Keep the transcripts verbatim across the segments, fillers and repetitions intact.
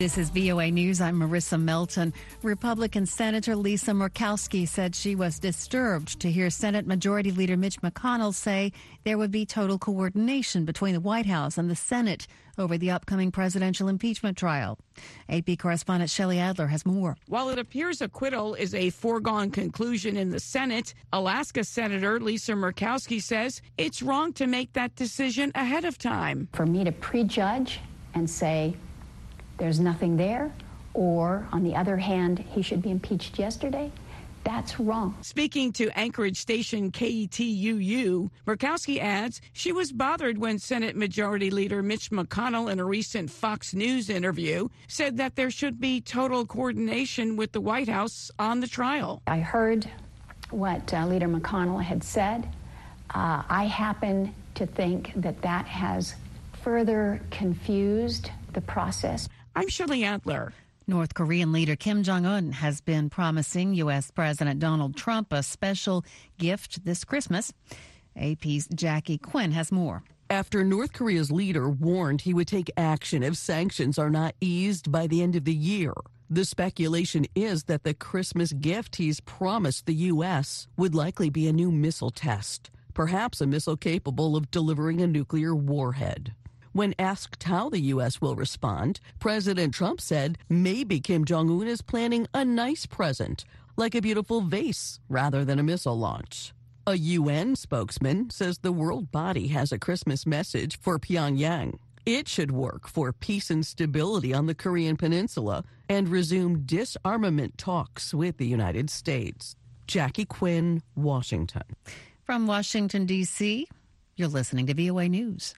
This is V O A News. I'm Marissa Melton. Republican Senator Lisa Murkowski said she was disturbed to hear Senate Majority Leader Mitch McConnell say there would be total coordination between the White House and the Senate over the upcoming presidential impeachment trial. A P correspondent Shelley Adler has more. While it appears acquittal is a foregone conclusion in the Senate, Alaska Senator Lisa Murkowski says it's wrong to make that decision ahead of time. For me to prejudge and say there's nothing there, or on the other hand, he should be impeached yesterday, that's wrong. Speaking to Anchorage station K E T U U, Murkowski adds she was bothered when Senate Majority Leader Mitch McConnell, in a recent Fox News interview, said that there should be total coordination with the White House on the trial. I heard what uh, Leader McConnell had said. Uh, I happen to think that that has further confused the process. I'm Shelley Adler. North Korean leader Kim Jong-un has been promising U S. President Donald Trump a special gift this Christmas. A P's Jackie Quinn has more. After North Korea's leader warned he would take action if sanctions are not eased by the end of the year, the speculation is that the Christmas gift he's promised the U S would likely be a new missile test, perhaps a missile capable of delivering a nuclear warhead. When asked how the U S will respond, President Trump said maybe Kim Jong-un is planning a nice present, like a beautiful vase, rather than a missile launch. A U N spokesman says the world body has a Christmas message for Pyongyang. It should work for peace and stability on the Korean Peninsula and resume disarmament talks with the United States. Jackie Quinn, Washington. From Washington, D C, you're listening to V O A News.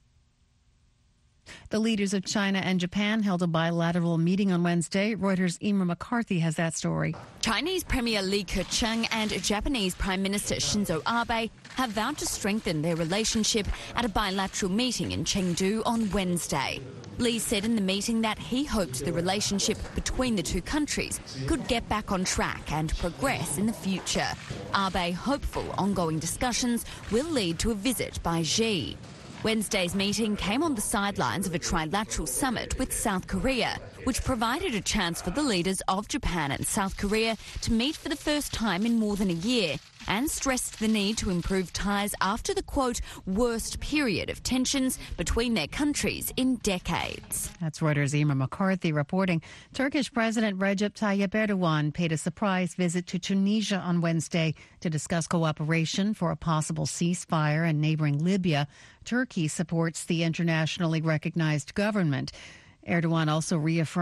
The leaders of China and Japan held a bilateral meeting on Wednesday. Reuters' Emer McCarthy has that story. Chinese Premier Li Keqiang and Japanese Prime Minister Shinzo Abe have vowed to strengthen their relationship at a bilateral meeting in Chengdu on Wednesday. Li said in the meeting that he hoped the relationship between the two countries could get back on track and progress in the future. Abe hopeful ongoing discussions will lead to a visit by Xi. Wednesday's meeting came on the sidelines of a trilateral summit with South Korea, which provided a chance for the leaders of Japan and South Korea to meet for the first time in more than a year, and stressed the need to improve ties after the, quote, worst period of tensions between their countries in decades. That's Reuters' Emer McCarthy reporting. Turkish President Recep Tayyip Erdogan paid a surprise visit to Tunisia on Wednesday to discuss cooperation for a possible ceasefire in neighboring Libya. Turkey supports the internationally recognized government. Erdogan also reaffirmed